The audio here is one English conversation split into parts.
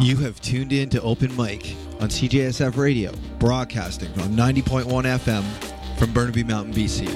You have tuned in to Open Mic on CJSF Radio, broadcasting on 90.1 FM from Burnaby Mountain, BC.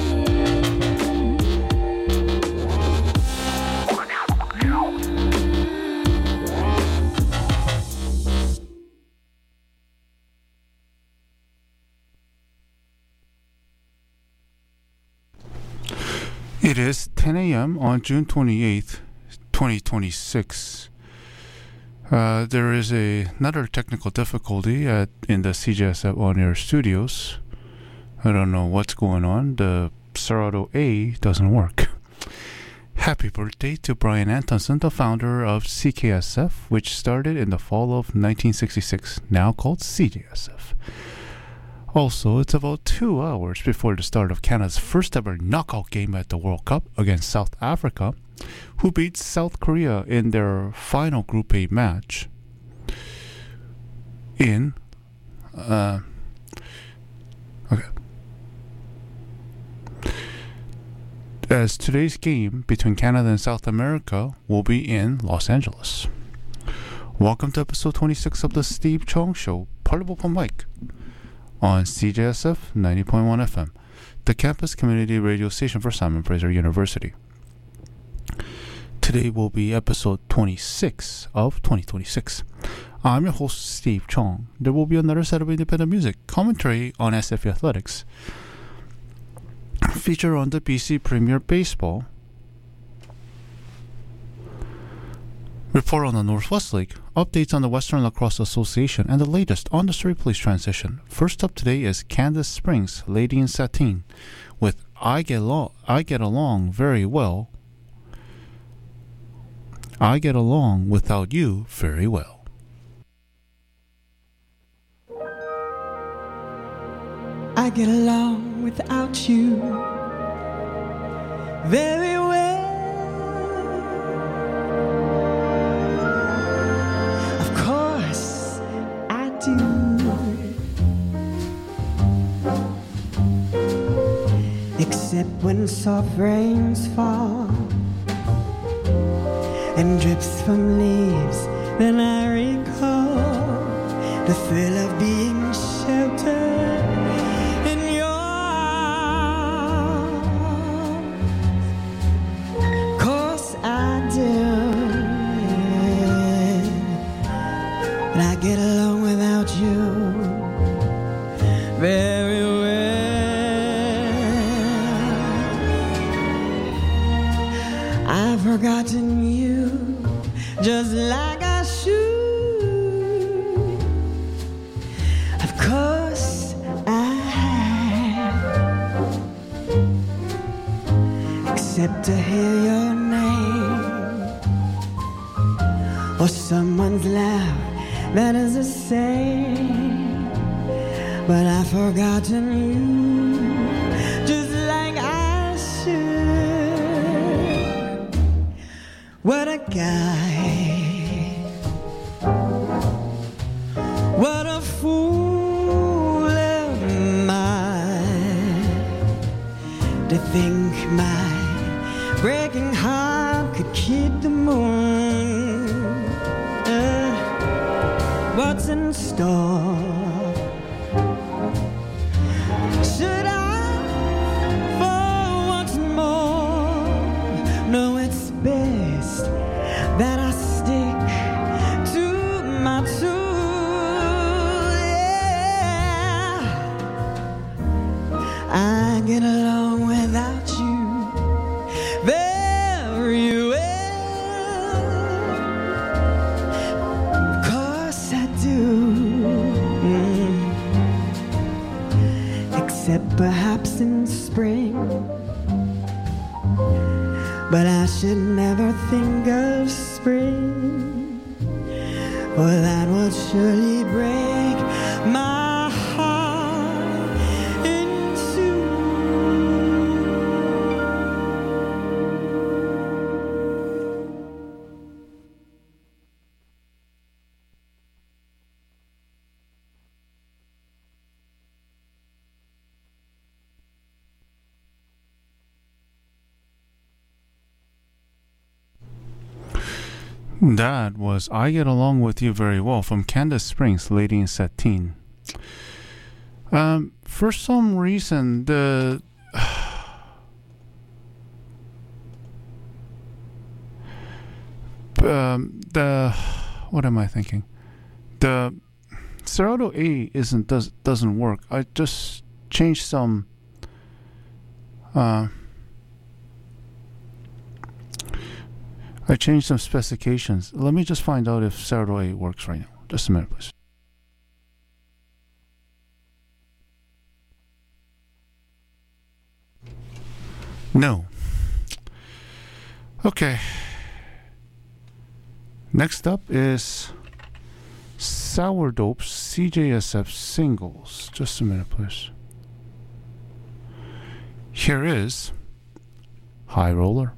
It is 10 a.m. on June 28th, 2026. There is another technical difficulty in the CJSF on-air studios. I don't know what's going on. The Serato A doesn't work. Happy birthday to Brian Antonson, the founder of CKSF, which started in the fall of 1966, now called CJSF. Also, it's about 2 hours before the start of Canada's first ever knockout game at the World Cup against South Africa, who beat South Korea in their final Group A match as today's game between Canada and South America will be in Los Angeles. Welcome to episode 26 of the Steve Chong Show, part of Open Mic, on CJSF 90.1 FM, the campus community radio station for Simon Fraser University. Today will be episode 26 of 2026. I'm your host, Steve Chong. There will be another set of independent music, commentary on SF athletics, feature on the BC Premier Baseball, report on the Northwest League, updates on the Western Lacrosse Association, and the latest on the Surrey Police transition. First up today is Candace Springs, Lady in Sateen, with I Get Along Very Well. I get along without you very well. I get along without you very well. Of course I do. Except when soft rains fall and drips from leaves, then I recall the thrill of being sheltered in your arms. Course I do, but I get along without you very well. I've forgotten you just like I should. Of course I have, except to hear your name or someone's laugh that is the same. But I've forgotten you just like I should. What a guy. What a fool am I to think my breaking heart could keep the moon. What's in store? Should I fall once more? No, it's best that I stick to my tune. I get along without you very well. Of course I do. Except perhaps in spring. But I should never think of spring, for that will surely break my heart in two. That was I Get Along With You Very Well from Candace Springs, Lady in Sateen. For some reason, the what am I thinking? The Serato A doesn't work. I just changed some. I changed some specifications. Let me just find out if Serato A works right now. Just a minute, please. No. Okay. Next up is Sourdope's CJSF singles. Just a minute, please. Here is High Roller.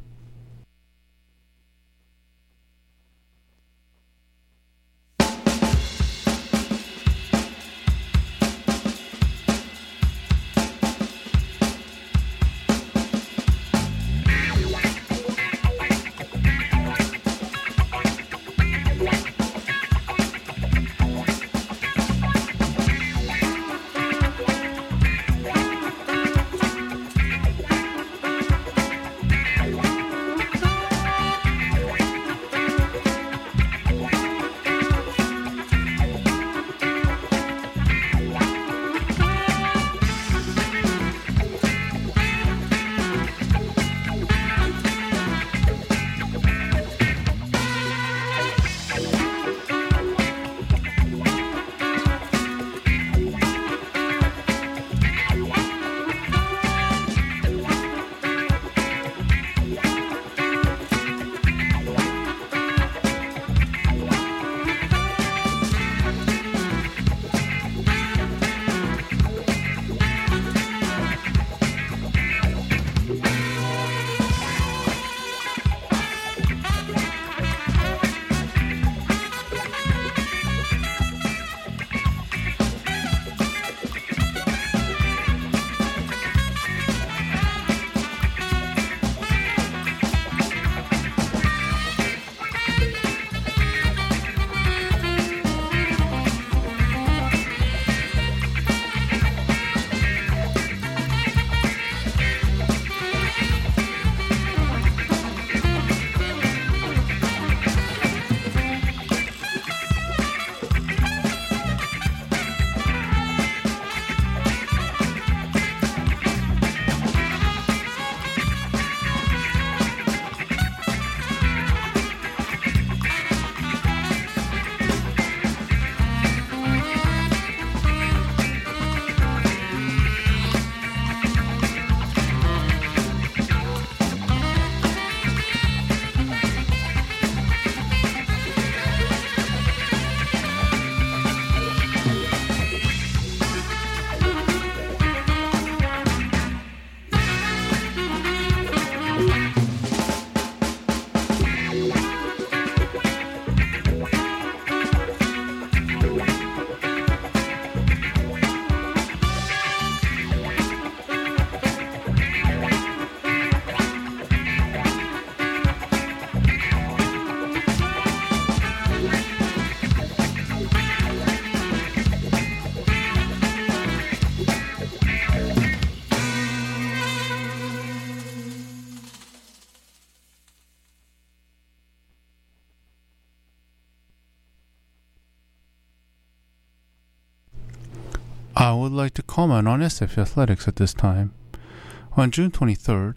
I would like to comment on SF Athletics at this time. On June 23rd,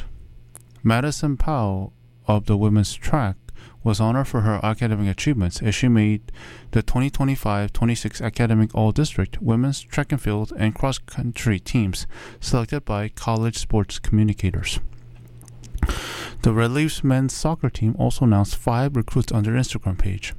Madison Powell of the women's track was honored for her academic achievements as she made the 2025-26 Academic All-District Women's Track and Field and Cross Country teams selected by College Sports Communicators. The Red Leafs men's soccer team also announced 5 recruits on their Instagram page.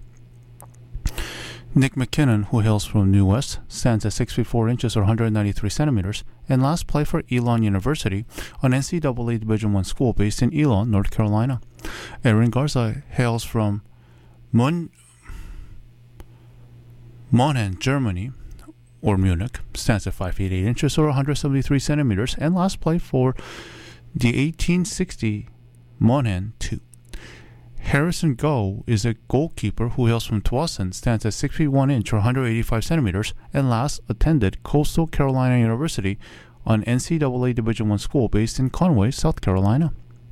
Nick McKinnon, who hails from New West, stands at 6 feet 4 inches or 193 centimeters, and last played for Elon University, an NCAA Division I school based in Elon, North Carolina. Erin Garza hails from Monheim, Germany, or Munich, stands at 5 feet 8 inches or 173 centimeters, and last played for the 1860 Monheim 2. Harrison Go is a goalkeeper who hails from Tawasin, stands at 6 feet 1 inch or 185 centimeters, and last attended Coastal Carolina University, an NCAA Division I school based in Conway, South Carolina.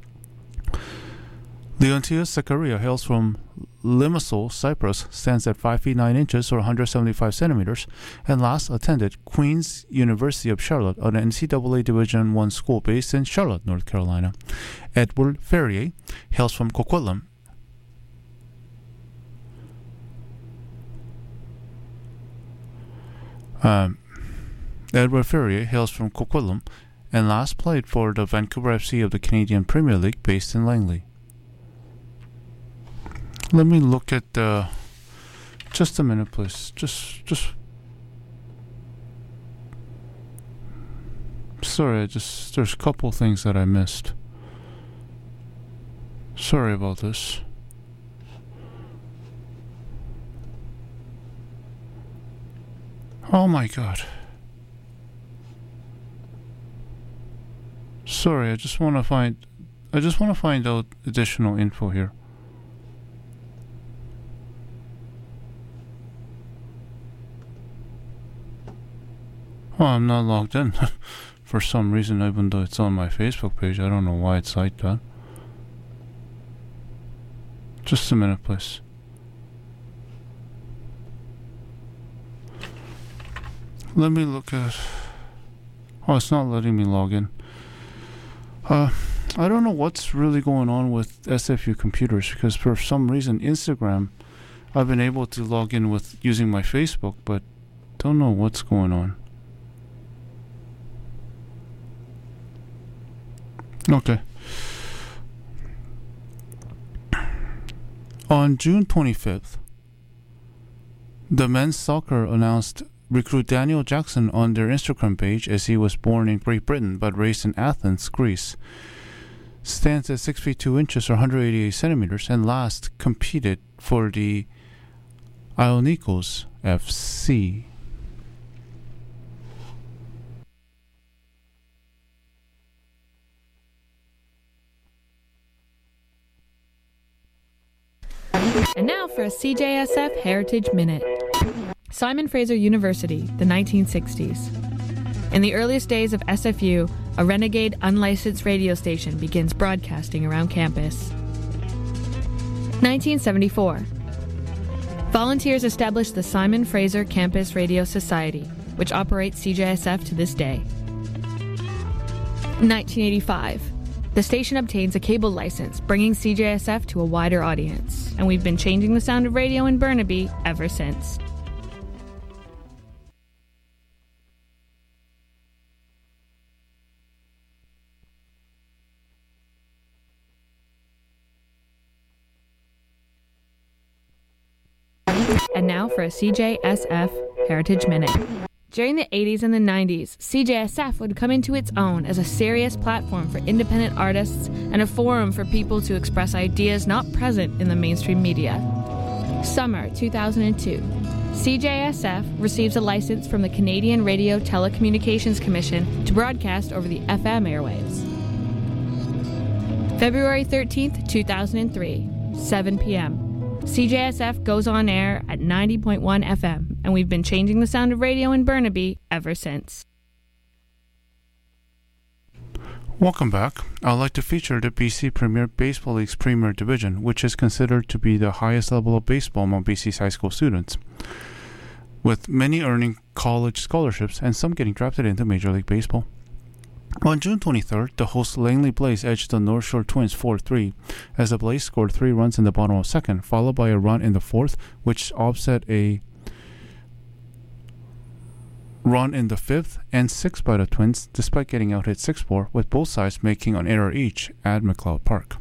Leontius Zakaria hails from Limassol, Cyprus, stands at 5 feet 9 inches or 175 centimeters, and last attended Queen's University of Charlotte, an NCAA Division I school based in Charlotte, North Carolina. Edward Ferrier hails from Coquitlam. Edward Ferrier hails from Coquitlam and last played for the Vancouver FC of the Canadian Premier League based in Langley. Let me look at just a minute, please. Just sorry, there's a couple things that I missed. Sorry about this. Oh my God. Sorry, I just want to find out additional info here. Oh, I'm not logged in for some reason, even though it's on my Facebook page. I don't know why it's like that. Just a minute, please. Let me look at... Oh, it's not letting me log in. I don't know what's really going on with SFU computers, because for some reason Instagram, I've been able to log in with using my Facebook, but don't know what's going on. Okay. On June 25th, the men's soccer announced recruit Daniel Jackson on their Instagram page, as he was born in Great Britain but raised in Athens, Greece. Stands at 6 feet 2 inches or 188 centimeters and last competed for the Ionikos FC. And now for a CJSF Heritage Minute. Simon Fraser University, the 1960s. In the earliest days of SFU, a renegade unlicensed radio station begins broadcasting around campus. 1974. Volunteers established the Simon Fraser Campus Radio Society, which operates CJSF to this day. 1985. The station obtains a cable license, bringing CJSF to a wider audience, and we've been changing the sound of radio in Burnaby ever since. And now for a CJSF Heritage Minute. During the 80s and the 90s, CJSF would come into its own as a serious platform for independent artists and a forum for people to express ideas not present in the mainstream media. Summer 2002. CJSF receives a license from the Canadian Radio Telecommunications Commission to broadcast over the FM airwaves. February 13th, 2003, 7 p.m. CJSF goes on air at 90.1 FM, and we've been changing the sound of radio in Burnaby ever since. Welcome back. I'd like to feature the BC Premier Baseball League's Premier Division, which is considered to be the highest level of baseball among BC's high school students, with many earning college scholarships and some getting drafted into Major League Baseball. On June 23rd, the host Langley Blaze edged the North Shore Twins 4-3 as the Blaze scored 3 runs in the bottom of second, followed by a run in the fourth, which offset a run in the fifth and sixth by the Twins, despite getting out hit 6-4, with both sides making an error each at McLeod Park.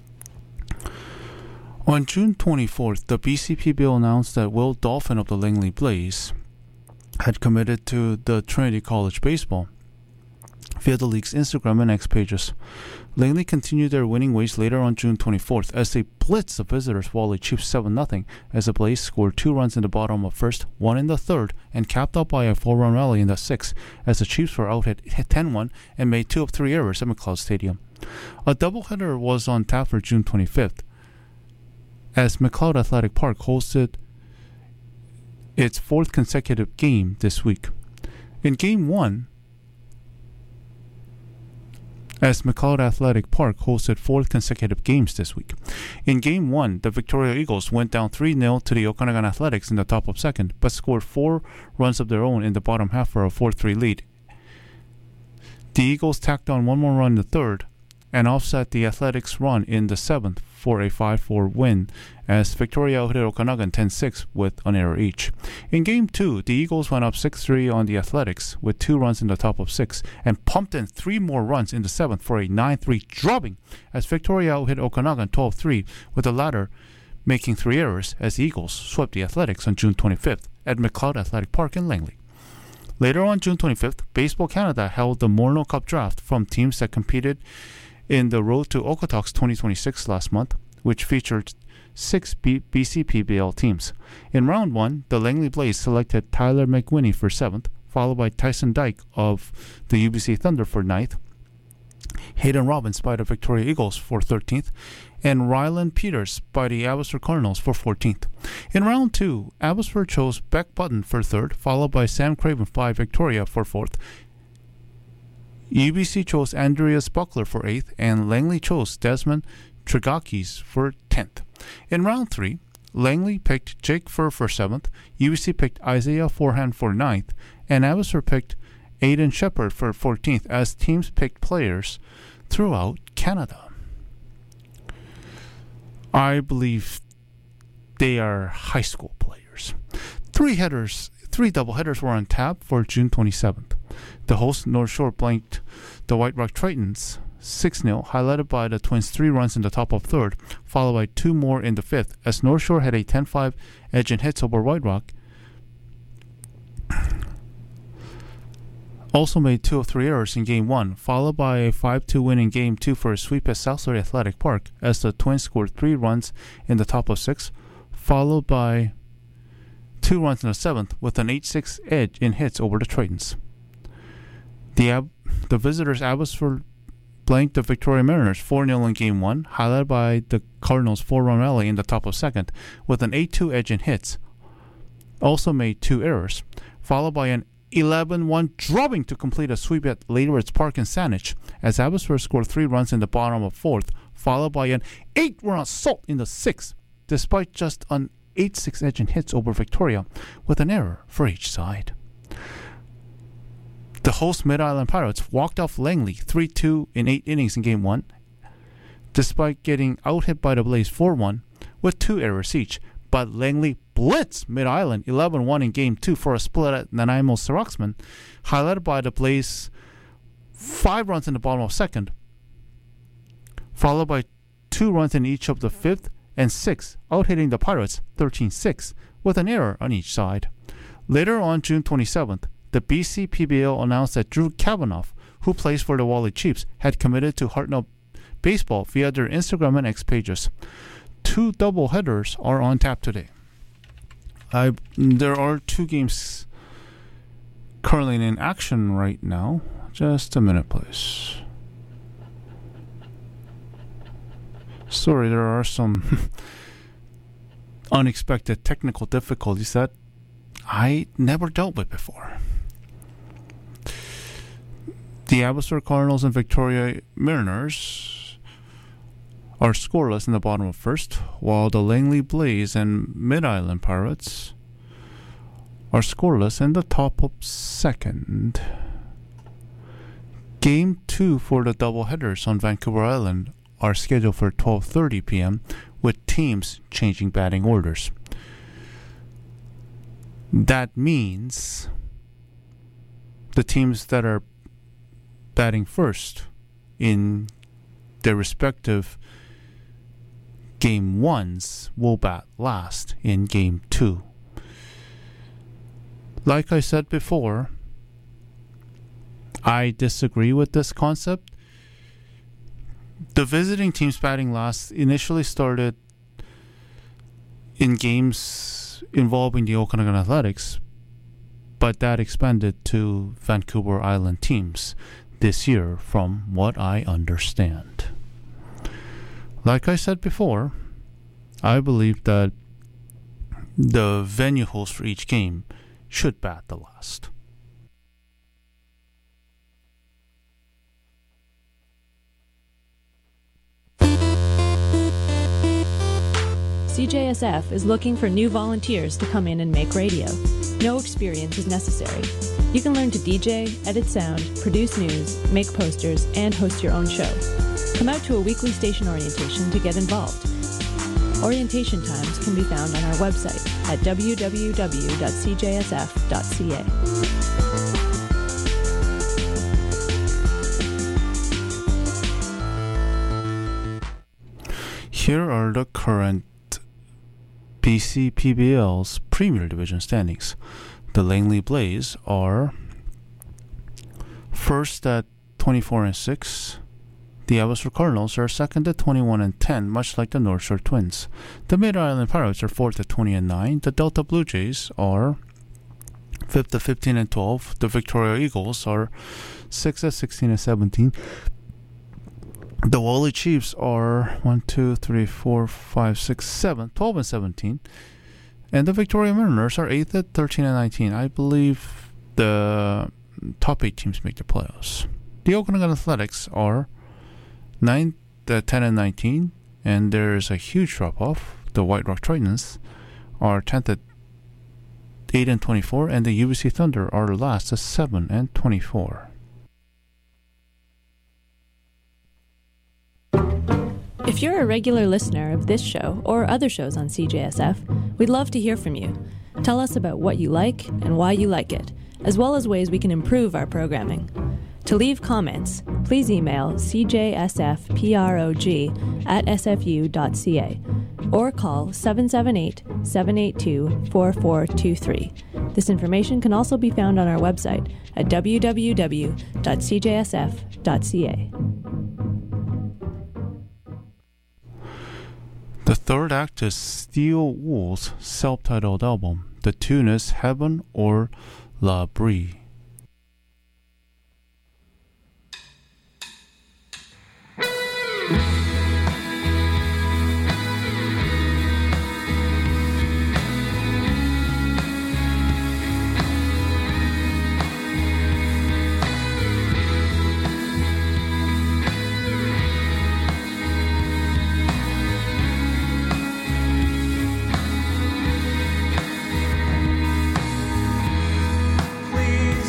On June 24th, the BCPBL announced that Will Dolphin of the Langley Blaze had committed to the Trinity College Baseball via the league's Instagram and X pages. Langley continued their winning ways later on June 24th as they blitzed the visitors' Wally Chiefs 7-0 as the Blaze scored 2 runs in the bottom of first, 1 in the third, and capped up by a 4-run rally in the sixth as the Chiefs were out at 10-1 and made 2 of 3 errors at McLeod Stadium. A doubleheader was on tap for June 25th. as McLeod Athletic Park hosted its fourth consecutive game this week. In Game 1, as McLeod Athletic Park hosted fourth consecutive games this week. In Game 1, the Victoria Eagles went down 3-0 to the Okanagan Athletics in the top of second, but scored 4 runs of their own in the bottom half for a 4-3 lead. The Eagles tacked on one more run in the third and offset the Athletics' run in the seventh for a 5-4 win, as Victoria hit Okanagan 10-6 with an error each. In Game 2, the Eagles went up 6-3 on the Athletics with 2 runs in the top of 6 and pumped in 3 more runs in the 7th for a 9-3 drubbing, as Victoria hit Okanagan 12-3 with the latter making 3 errors as the Eagles swept the Athletics on June 25th at McLeod Athletic Park in Langley. Later on June 25th, Baseball Canada held the Morneau Cup draft from teams that competed in the Road to Okotoks 2026 last month, which featured 6 BC PBL teams. In round 1, the Langley Blaze selected Tyler McWhinney for 7th, followed by Tyson Dyke of the UBC Thunder for 9th, Hayden Robbins by the Victoria Eagles for 13th, and Ryland Peters by the Abbotsford Cardinals for 14th. In round 2, Abbotsford chose Beck Button for 3rd, followed by Sam Craven by Victoria for 4th. UBC chose Andreas Buckler for 8th, and Langley chose Desmond Trigakis for 10th. In round 3, Langley picked Jake Furr for 7th, UBC picked Isaiah Forehand for 9th, and Abbotsford picked Aiden Shepard for 14th, as teams picked players throughout Canada. I believe they are high school players. 3 doubleheaders were on tap for June 27th. The host North Shore blanked the White Rock Tritons 6-0, highlighted by the Twins' 3 runs in the top of 3rd, followed by 2 more in the 5th, as North Shore had a 10-5 edge in hits over White Rock. Also made 2 of 3 errors in Game 1, followed by a 5-2 win in Game 2 for a sweep at South Surrey Athletic Park, as the Twins scored 3 runs in the top of 6, followed by 2 runs in the 7th with an 8-6 edge in hits over the Tritons. The visitors Abbotsford blanked the Victoria Mariners 4-0 in Game 1, highlighted by the Cardinals' 4-run rally in the top of 2nd with an 8-2 edge in hits. Also made 2 errors, followed by an 11-1 drubbing to complete a sweep at Ladywoods Park in Saanich, as Abbotsford scored 3 runs in the bottom of 4th, followed by an 8-run assault in the 6th, despite just an 8-6 edge in hits over Victoria, with an error for each side. The host Mid-Island Pirates walked off Langley 3-2 in 8 innings in Game 1, despite getting out-hit by the Blaze 4-1 with 2 errors each, but Langley blitzed Mid-Island 11-1 in Game 2 for a split at Nanaimo Saraxman, highlighted by the Blaze 5 runs in the bottom of 2nd, followed by 2 runs in each of the 5th and 6th, out-hitting the Pirates 13-6 with an error on each side. Later on June 27th, the BC PBL announced that Drew Kavanaugh, who plays for the Wally Chiefs, had committed to Hartnell Baseball via their Instagram and X pages. 2 doubleheaders are on tap today. There are 2 games currently in action right now. Just a minute, please. Sorry, there are some unexpected technical difficulties that I never dealt with before. The Abbotsford Cardinals and Victoria Mariners are scoreless in the bottom of 1st, while the Langley Blaze and Mid-Island Pirates are scoreless in the top of 2nd. Game 2 for the doubleheaders on Vancouver Island are scheduled for 12:30 p.m. with teams changing batting orders. That means the teams that are batting first in their respective Game 1s will bat last in Game 2. Like I said before, I disagree with this concept. The visiting teams batting last initially started in games involving the Okanagan Athletics, but that expanded to Vancouver Island teams this year, from what I understand. Like I said before, I believe that the venue host for each game should bat the last. CJSF is looking for new volunteers to come in and make radio. No experience is necessary. You can learn to DJ, edit sound, produce news, make posters, and host your own show. Come out to a weekly station orientation to get involved. Orientation times can be found on our website at www.cjsf.ca. Here are the current BC PBL's Premier Division standings. The Langley Blaze are first at 24-6. The Abbotsford Cardinals are second at 21-10, much like the North Shore Twins. The Mid-Island Pirates are fourth at 20-9. The Delta Blue Jays are fifth at 15-12. The Victoria Eagles are sixth at 16-17. The Wally Chiefs are 12-17. And the Victoria Mariners are 8th at 13-19. I believe the top 8 teams make the playoffs. The Okanagan Athletics are 9th at 10-19, and there's a huge drop-off. The White Rock Tritons are 10th at 8-24, and the UBC Thunder are last at 7-24. If you're a regular listener of this show or other shows on CJSF, we'd love to hear from you. Tell us about what you like and why you like it, as well as ways we can improve our programming. To leave comments, please email cjsfprog@sfu.ca or call 778-782-4423. This information can also be found on our website at www.cjsf.ca. The third act is Steel Wool's self-titled album. The tune is Heaven or La Brie. Please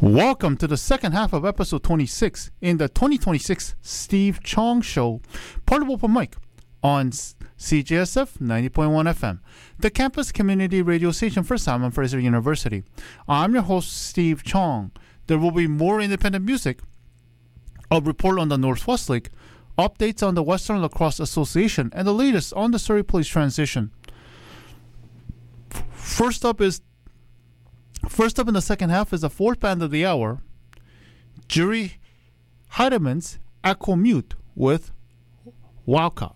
Welcome to the second half of episode 26 in the 2026 Steve Chong Show, part of Open Mic on CJSF 90.1 FM, the campus community radio station for Simon Fraser University. I'm your host, Steve Chong. There will be more independent music, a report on the North Westlake, updates on the Western Lacrosse Association, and the latest on the Surrey Police transition. First up in the second half is the fourth band of the hour, Jerry Heidemann's Echo Mute with Wildcat.